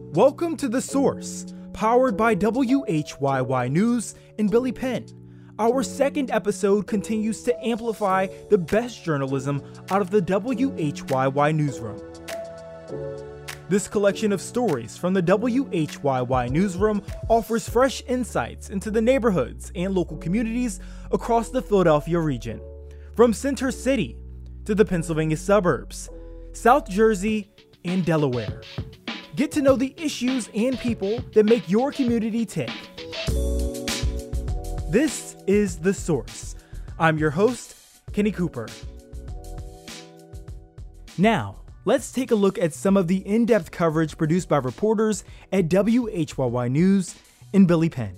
Welcome to The Source, powered by WHYY News and Billy Penn. Our second episode continues to amplify the best journalism out of the WHYY newsroom. This collection of stories from the WHYY newsroom offers fresh insights into the neighborhoods and local communities across the Philadelphia region, from Center City to the Pennsylvania suburbs, South Jersey, and Delaware. Get to know the issues and people that make your community tick. This is The Source. I'm your host, Kenny Cooper. Now, let's take a look at some of the in-depth coverage produced by reporters at WHYY News and Billy Penn.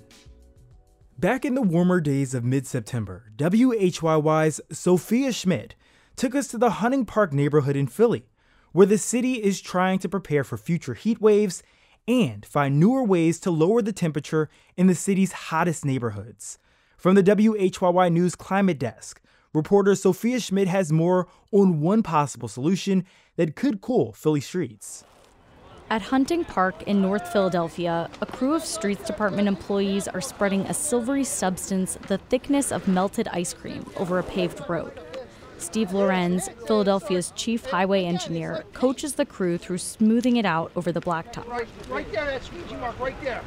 Back in the warmer days of mid-September, WHYY's Sophia Schmidt took us to the Hunting Park neighborhood in Philly, where the city is trying to prepare for future heat waves and find newer ways to lower the temperature in the city's hottest neighborhoods. From the WHYY News Climate Desk, reporter Sophia Schmidt has more on one possible solution that could cool Philly streets. At Hunting Park in North Philadelphia, a crew of streets department employees are spreading a silvery substance the thickness of melted ice cream over a paved road. Steve Lorenz, Philadelphia's chief highway engineer, coaches the crew through smoothing it out over the blacktop. Right there, that squeegee mark right there.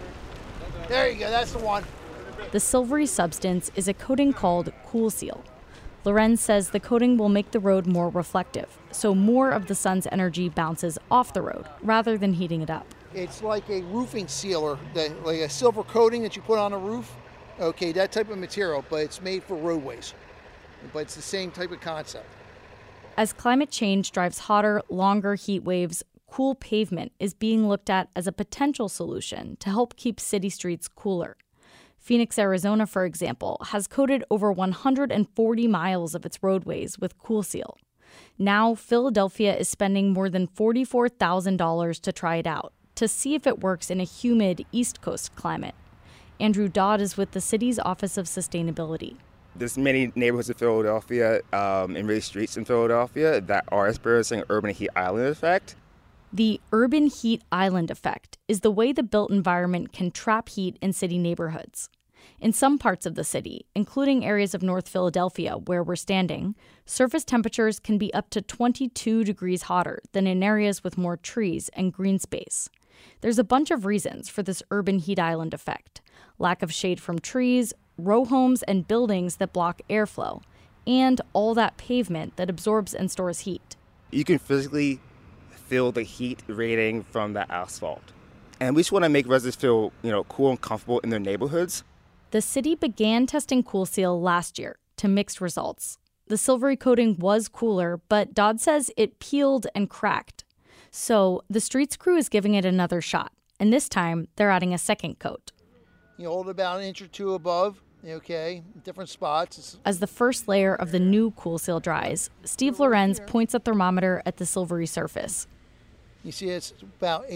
There you go, that's the one. The silvery substance is a coating called Cool Seal. Lorenz says the coating will make the road more reflective, so more of the sun's energy bounces off the road rather than heating it up. It's like a roofing sealer, like a silver coating that you put on a roof. Okay, that type of material, but it's made for roadways. But it's the same type of concept. As climate change drives hotter, longer heat waves, cool pavement is being looked at as a potential solution to help keep city streets cooler. Phoenix, Arizona, for example, has coated over 140 miles of its roadways with Cool Seal. Now, Philadelphia is spending more than $44,000 to try it out, to see if it works in a humid East Coast climate. Andrew Dodd is with the city's Office of Sustainability. There's many neighborhoods in Philadelphia and really streets in Philadelphia that are experiencing urban heat island effect. The urban heat island effect is the way the built environment can trap heat in city neighborhoods. In some parts of the city, including areas of North Philadelphia where we're standing, surface temperatures can be up to 22 degrees hotter than in areas with more trees and green space. There's a bunch of reasons for this urban heat island effect: lack of shade from trees, row homes and buildings that block airflow, and all that pavement that absorbs and stores heat. You can physically feel the heat radiating from the asphalt. And we just want to make residents feel, cool and comfortable in their neighborhoods. The city began testing Cool Seal last year to mixed results. The silvery coating was cooler, but Dodd says it peeled and cracked. So the streets crew is giving it another shot, and this time they're adding a second coat. You hold about an inch or two above, different spots. As the first layer of the new Cool Seal dries, Steve Lorenz points a thermometer at the silvery surface. You see it's about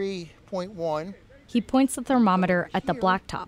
83.1. He points the thermometer at the blacktop.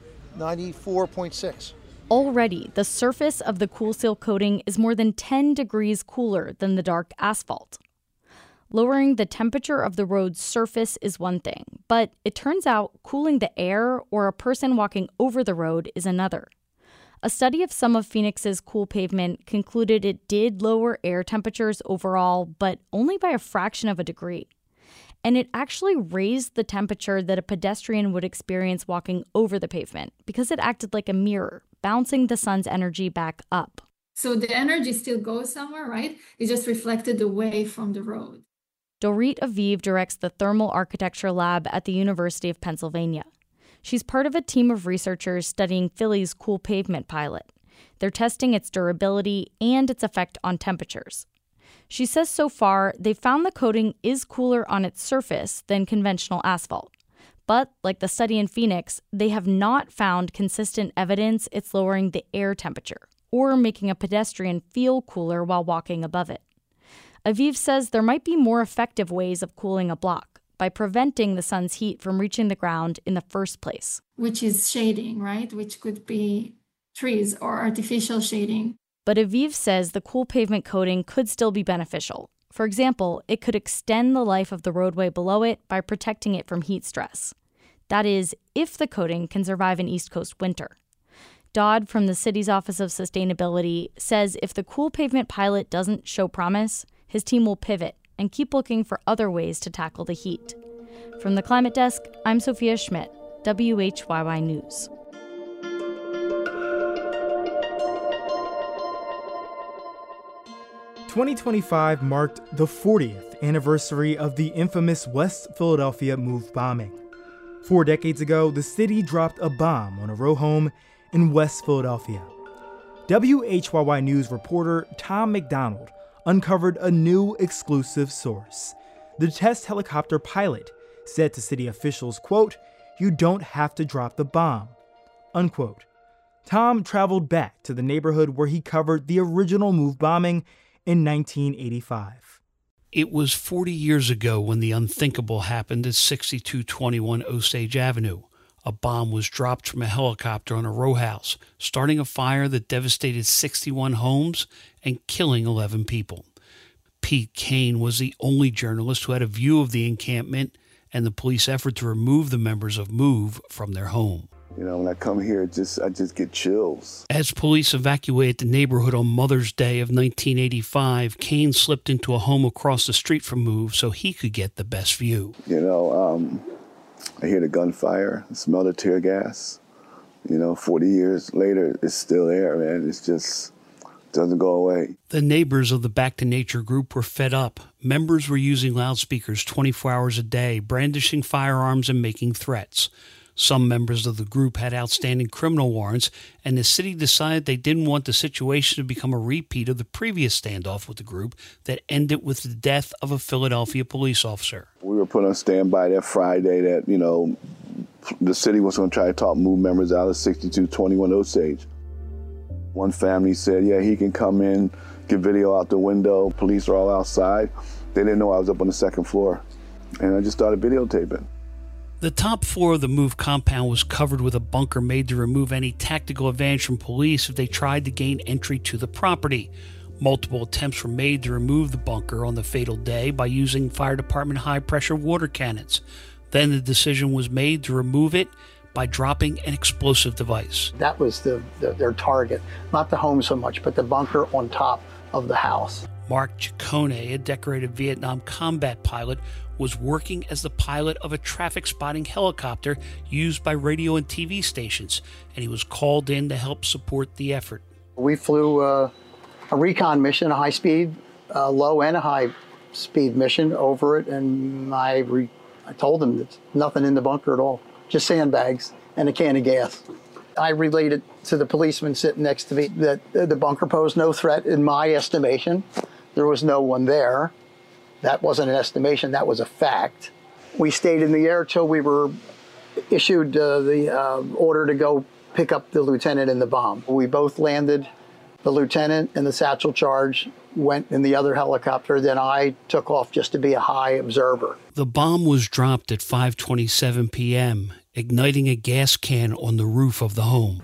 94.6. Already, the surface of the Cool Seal coating is more than 10 degrees cooler than the dark asphalt. Lowering the temperature of the road's surface is one thing, but it turns out cooling the air or a person walking over the road is another. A study of some of Phoenix's cool pavement concluded it did lower air temperatures overall, but only by a fraction of a degree. And it actually raised the temperature that a pedestrian would experience walking over the pavement because it acted like a mirror, bouncing the sun's energy back up. So the energy still goes somewhere, right? It just reflected away from the road. Dorit Aviv directs the Thermal Architecture Lab at the University of Pennsylvania. She's part of a team of researchers studying Philly's cool pavement pilot. They're testing its durability and its effect on temperatures. She says so far, they've found the coating is cooler on its surface than conventional asphalt. But, like the study in Phoenix, they have not found consistent evidence it's lowering the air temperature or making a pedestrian feel cooler while walking above it. Aviv says there might be more effective ways of cooling a block by preventing the sun's heat from reaching the ground in the first place. Which is shading, right? Which could be trees or artificial shading. But Aviv says the cool pavement coating could still be beneficial. For example, it could extend the life of the roadway below it by protecting it from heat stress. That is, if the coating can survive an East Coast winter. Dodd from the city's Office of Sustainability says if the Cool Pavement pilot doesn't show promise, his team will pivot and keep looking for other ways to tackle the heat. From the Climate Desk, I'm Sophia Schmidt, WHYY News. "2025 marked the 40th anniversary of the infamous West Philadelphia MOVE bombing. 4 decades ago, the city dropped a bomb on a row home in West Philadelphia. WHYY News reporter Tom McDonald uncovered a new exclusive source. The test helicopter pilot said to city officials, quote, "You don't have to drop the bomb," unquote. Tom traveled back to the neighborhood where he covered the original MOVE bombing in 1985. It was 40 years ago when the unthinkable happened at 6221 Osage Avenue. A bomb was dropped from a helicopter on a row house, starting a fire that devastated 61 homes and killing 11 people. Pete Kane was the only journalist who had a view of the encampment and the police effort to remove the members of MOVE from their home. You know, when I come here, I just get chills. As police evacuated the neighborhood on Mother's Day of 1985, Kane slipped into a home across the street from MOVE so he could get the best view. You know, I hear the gunfire, smell the tear gas. You know, 40 years later, it's still there, man. It's just doesn't go away. The neighbors of the Back to Nature group were fed up. Members were using loudspeakers 24 hours a day, brandishing firearms and making threats. Some members of the group had outstanding criminal warrants, and the city decided they didn't want the situation to become a repeat of the previous standoff with the group that ended with the death of a Philadelphia police officer. We were put on standby that Friday that, you know, the city was going to try to talk MOVE members out of 6221 Osage. One family said, yeah, he can come in, get video out the window. Police are all outside. They didn't know I was up on the second floor. And I just started videotaping. The top floor of the MOVE compound was covered with a bunker made to remove any tactical advantage from police if they tried to gain entry to the property. Multiple attempts were made to remove the bunker on the fatal day by using fire department high-pressure water cannons. Then the decision was made to remove it by dropping an explosive device. That was their target, not the home so much, but the bunker on top of the house. Mark Ciccone, a decorated Vietnam combat pilot, was working as the pilot of a traffic spotting helicopter used by radio and TV stations, and he was called in to help support the effort. We flew a recon mission, a high-speed, low and a high-speed mission over it, and I told them there's nothing in the bunker at all, just sandbags and a can of gas. I related to the policeman sitting next to me that the bunker posed no threat in my estimation. There was no one there. That wasn't an estimation, that was a fact. We stayed in the air till we were issued the order to go pick up the lieutenant and the bomb. We both landed. The lieutenant and the satchel charge went in the other helicopter. Then I took off just to be a high observer. The bomb was dropped at 5:27 p.m., igniting a gas can on the roof of the home.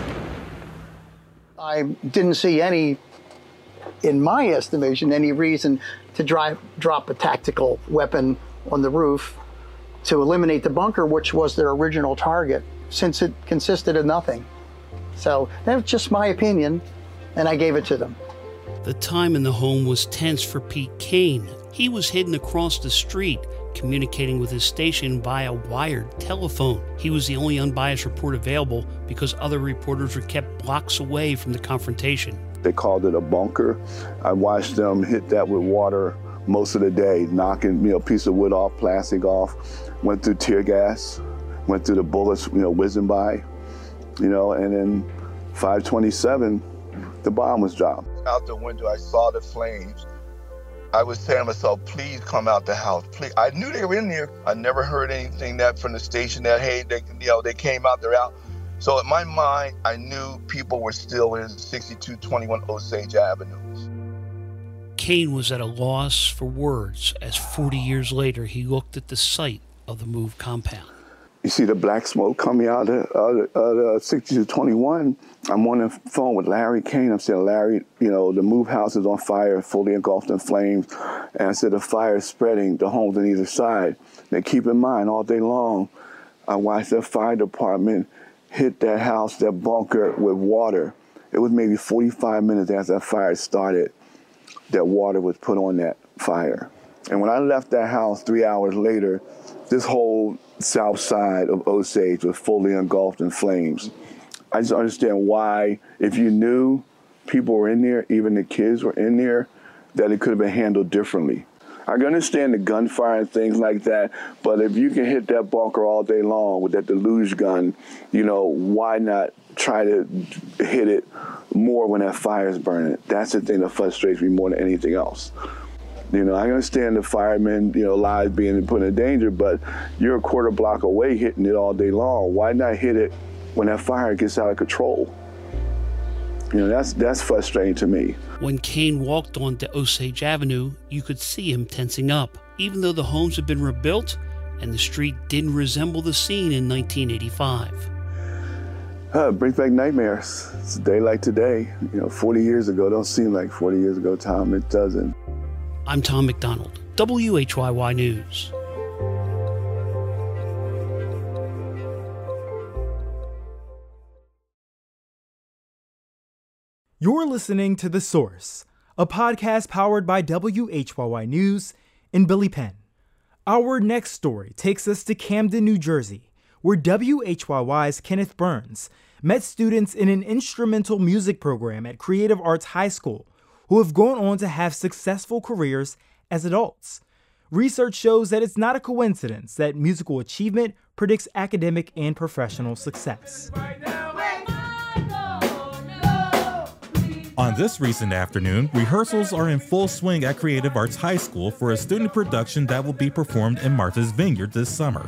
I didn't see any, in my estimation, any reason to drop a tactical weapon on the roof to eliminate the bunker, which was their original target, since it consisted of nothing. So that was just my opinion, and I gave it to them. The time in the home was tense for Pete Kane. He was hidden across the street, communicating with his station via wired telephone. He was the only unbiased report available because other reporters were kept blocks away from the confrontation. They called it a bunker. I watched them hit that with water most of the day, knocking, a piece of wood off, plastic off, went through tear gas, went through the bullets, whizzing by, and then 5:27, the bomb was dropped. Out the window, I saw the flames. I was saying to myself, please come out the house, please. I knew they were in there. I never heard anything that from the station that, hey, they came out, they're out. So in my mind, I knew people were still in 6221 Osage Avenue. Kane was at a loss for words as 40 years later he looked at the site of the MOVE compound. You see the black smoke coming out of 6221. I'm on the phone with Larry Kane. I'm saying, Larry, you know, the move house is on fire, fully engulfed in flames. And I said, the fire is spreading the homes on either side. Now keep in mind, all day long, I watched the fire department hit that house, that bunker, with water. It was maybe 45 minutes after that fire started that water was put on that fire. And when I left that house 3 hours later, this whole south side of Osage was fully engulfed in flames. I just understand why, if you knew people were in there, even the kids were in there, that it could have been handled differently. I can understand the gunfire and things like that, but if you can hit that bunker all day long with that deluge gun, you know, why not try to hit it more when that fire is burning? That's the thing that frustrates me more than anything else. You know, I understand the firemen, you know, lives being put in danger, but you're a quarter block away hitting it all day long. Why not hit it when that fire gets out of control? You know, that's frustrating to me. When Kane walked onto Osage Avenue, you could see him tensing up, even though the homes had been rebuilt and the street didn't resemble the scene in 1985. It brings back nightmares. It's a day like today. You know, 40 years ago don't seem like 40 years ago, Tom. It doesn't. I'm Tom McDonald, WHYY News. You're listening to The Source, a podcast powered by WHYY News and Billy Penn. Our next story takes us to Camden, New Jersey, where WHYY's Kenneth Burns met students in an instrumental music program at Creative Arts High School who have gone on to have successful careers as adults. Research shows that it's not a coincidence that musical achievement predicts academic and professional success. On this recent afternoon, rehearsals are in full swing at Creative Arts High School for a student production that will be performed in Martha's Vineyard this summer.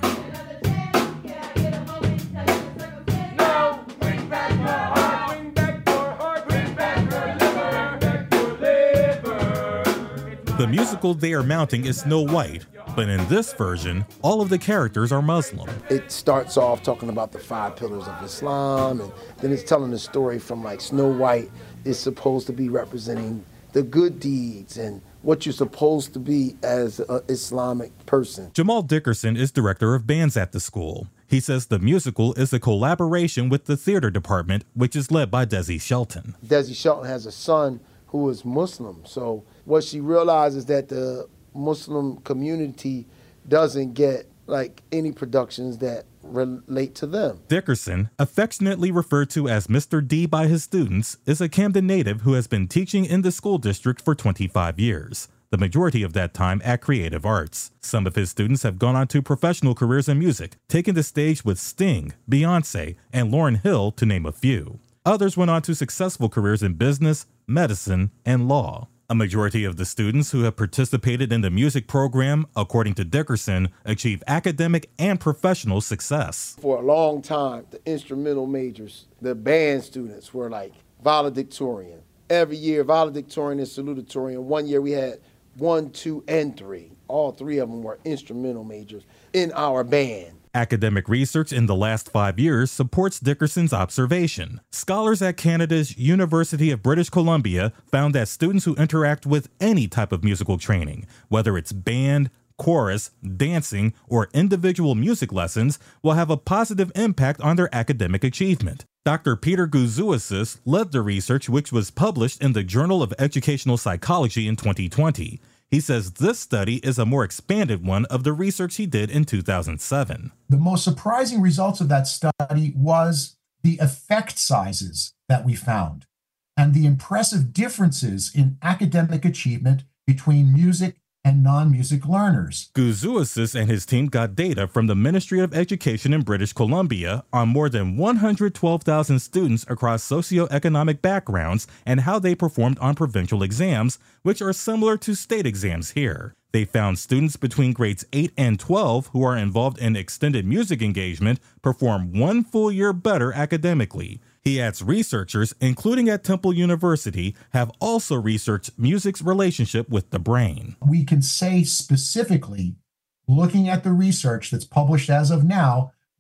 The musical they are mounting is Snow White, but in this version, all of the characters are Muslim. It starts off talking about the 5 pillars of Islam, and then it's telling the story from like Snow White is supposed to be representing the good deeds and what you're supposed to be as an Islamic person. Jamal Dickerson is director of bands at the school. He says the musical is a collaboration with the theater department, which is led by Desi Shelton. Desi Shelton has a son who is Muslim, so what she realizes that the Muslim community doesn't get like any productions that relate to them. Dickerson, affectionately referred to as Mr. D by his students, is a Camden native who has been teaching in the school district for 25 years, the majority of that time at Creative Arts. Some of his students have gone on to professional careers in music, taking the stage with Sting, Beyonce, and Lauryn Hill, to name a few. Others went on to successful careers in business, medicine, and law. A majority of the students who have participated in the music program, according to Dickerson, achieve academic and professional success. For a long time, the instrumental majors, the band students were like valedictorian. Every year, valedictorian and salutatorian. One year we had 1, 2, and 3. All 3 of them were instrumental majors in our band. Academic research in the last 5 years supports Dickerson's observation. Scholars at Canada's University of British Columbia found that students who interact with any type of musical training, whether it's band, chorus, dancing, or individual music lessons, will have a positive impact on their academic achievement. Dr. Peter Guzousis led the research, which was published in the Journal of Educational Psychology in 2020. He says this study is a more expanded one of the research he did in 2007. The most surprising results of that study was the effect sizes that we found and the impressive differences in academic achievement between music and non-music learners. Guzousis and his team got data from the Ministry of Education in British Columbia on more than 112,000 students across socioeconomic backgrounds and how they performed on provincial exams, which are similar to state exams here. They found students between grades 8 and 12 who are involved in extended music engagement perform 1 full year better academically. He adds researchers, including at Temple University, have also researched music's relationship with the brain. We can say specifically, looking at the research that's published as of now,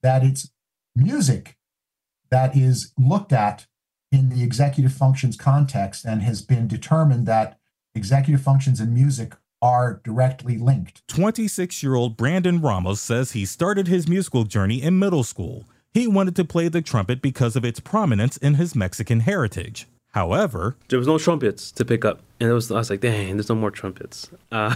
that it's music that is looked at in the executive functions context and has been determined that executive functions and music are directly linked. 26-year-old Brandon Ramos says he started his musical journey in middle school. He wanted to play the trumpet because of its prominence in his Mexican heritage. However, there was no trumpets to pick up, and I was like, dang, there's no more trumpets.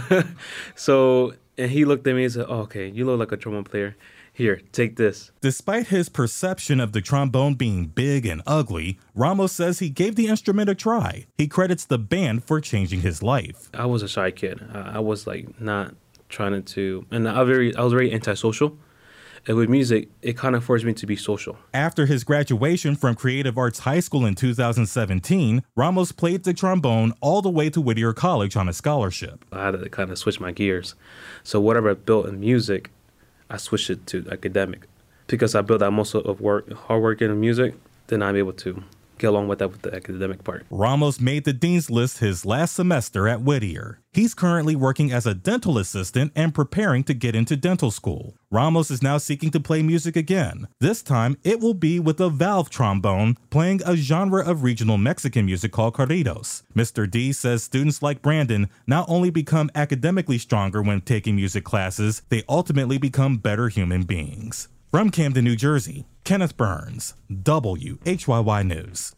And he looked at me and said, oh, okay, you look like a trombone player. Here, take this. Despite his perception of the trombone being big and ugly, Ramos says he gave the instrument a try. He credits the band for changing his life. I was a shy kid. I was like not trying to, and I was very antisocial. And with music, it kind of forced me to be social. After his graduation from Creative Arts High School in 2017, Ramos played the trombone all the way to Whittier College on a scholarship. I had to kind of switch my gears. So whatever I built in music, I switched it to academic. Because I built that muscle of hard work in music, then I'm able to get along with that with the academic part. Ramos made the dean's list his last semester at Whittier. He's currently working as a dental assistant and preparing to get into dental school. Ramos is now seeking to play music again. This time, it will be with a valve trombone, playing a genre of regional Mexican music called corridos. Mr. D says students like Brandon not only become academically stronger when taking music classes, they ultimately become better human beings. From Camden, New Jersey, Kenneth Burns, WHYY News.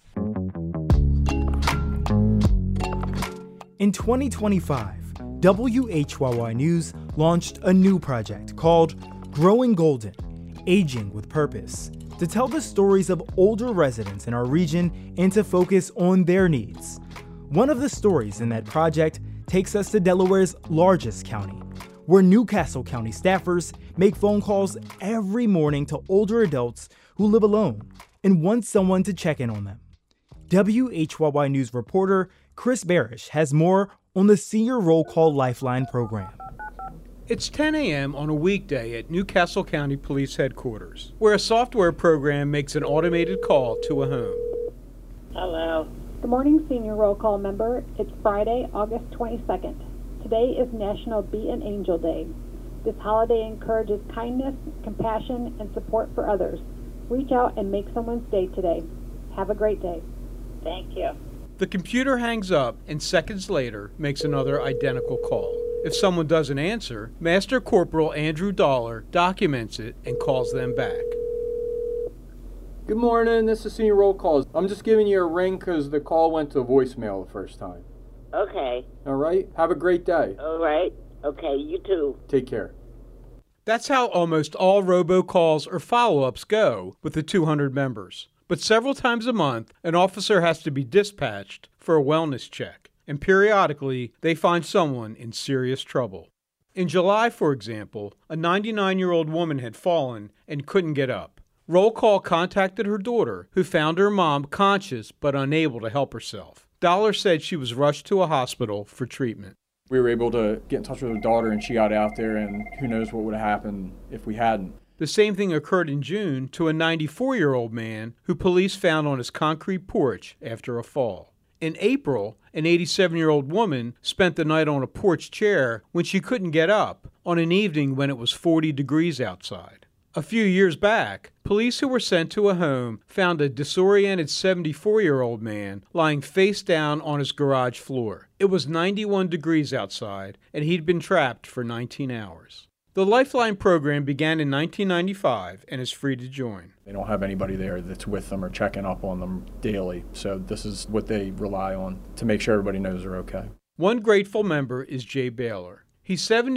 In 2025, WHYY News launched a new project called Growing Golden, Aging with Purpose, to tell the stories of older residents in our region and to focus on their needs. One of the stories in that project takes us to Delaware's largest county, where Newcastle County staffers make phone calls every morning to older adults who live alone and want someone to check in on them. WHYY News reporter Chris Barish has more on the Senior Roll Call Lifeline program. It's 10 a.m. on a weekday at Newcastle County Police Headquarters, where a software program makes an automated call to a home. Hello. Good morning, Senior Roll Call member. It's Friday, August 22nd. Today is National Be an Angel Day. This holiday encourages kindness, compassion, and support for others. Reach out and make someone's day today. Have a great day. Thank you. The computer hangs up and seconds later makes another identical call. If someone doesn't answer, Master Corporal Andrew Dollar documents it and calls them back. Good morning, this is Senior Roll Call. I'm just giving you a ring because the call went to voicemail the first time. Okay. All right, have a great day. All right. Okay, you too. Take care. That's how almost all robocalls or follow-ups go with the 200 members. But several times a month, an officer has to be dispatched for a wellness check, and periodically they find someone in serious trouble. In July, for example, a 99-year-old woman had fallen and couldn't get up. Roll Call contacted her daughter, who found her mom conscious but unable to help herself. Dollar said she was rushed to a hospital for treatment. We were able to get in touch with her daughter, and she got out there, and who knows what would have happened if we hadn't. The same thing occurred in June to a 94-year-old man who police found on his concrete porch after a fall. In April, an 87-year-old woman spent the night on a porch chair when she couldn't get up on an evening when it was 40 degrees outside. A few years back, police who were sent to a home found a disoriented 74-year-old man lying face down on his garage floor. It was 91 degrees outside, and he'd been trapped for 19 hours. The Lifeline program began in 1995 and is free to join. They don't have anybody there that's with them or checking up on them daily, so this is what they rely on to make sure everybody knows they're okay. One grateful member is Jay Baylor. He's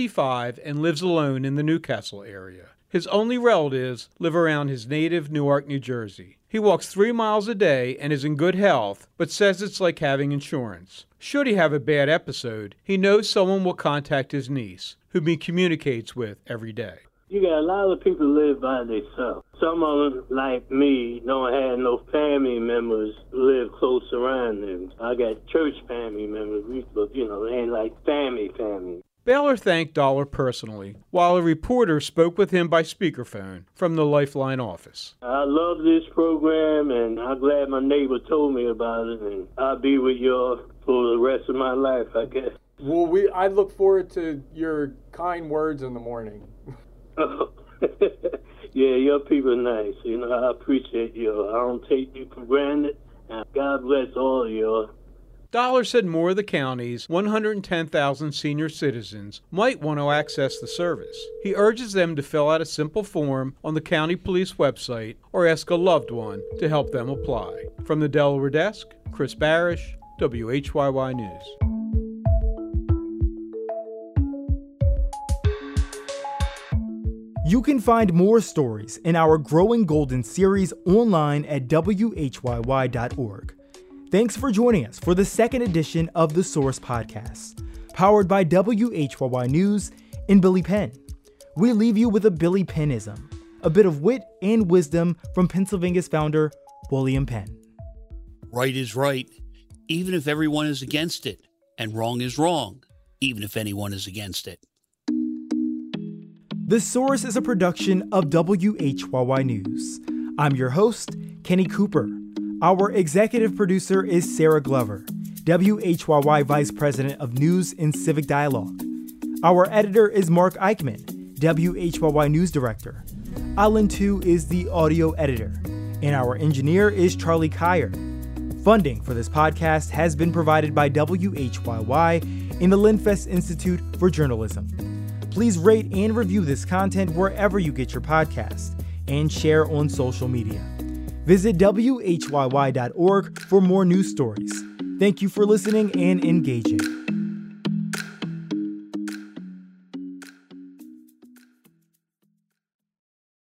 75 and lives alone in the Newcastle area. His only relatives live around his native Newark, New Jersey. He walks 3 miles a day and is in good health, but says it's like having insurance. Should he have a bad episode, he knows someone will contact his niece, whom he communicates with every day. You got a lot of people live by themselves. Some of them, like me, don't have no family members live close around them. I got church family members, but, they ain't like family. Baylor thanked Dollar personally, while a reporter spoke with him by speakerphone from the Lifeline office. I love this program, and I'm glad my neighbor told me about it, and I'll be with y'all for the rest of my life, I guess. Well, I look forward to your kind words in the morning. Yeah, your people are nice. You know, I appreciate you. I don't take you for granted. And God bless all of you. Dollar said more of the county's 110,000 senior citizens might want to access the service. He urges them to fill out a simple form on the county police website or ask a loved one to help them apply. From the Delaware desk, Chris Barish, WHYY News. You can find more stories in our Growing Golden series online at WHYY.org. Thanks for joining us for the second edition of The Source Podcast, powered by WHYY News and Billy Penn. We leave you with a Billy Pennism, a bit of wit and wisdom from Pennsylvania's founder, William Penn. Right is right, even if everyone is against it, and wrong is wrong, even if anyone is against it. The Source is a production of WHYY News. I'm your host, Kenny Cooper. Our executive producer is Sarah Glover, WHYY Vice President of News and Civic Dialogue. Our editor is Mark Eichman, WHYY News Director. Alan Tu is the audio editor, and our engineer is Charlie Kyer. Funding for this podcast has been provided by WHYY and the Linfest Institute for Journalism. Please rate and review this content wherever you get your podcast and share on social media. Visit WHYY.org for more news stories. Thank you for listening and engaging.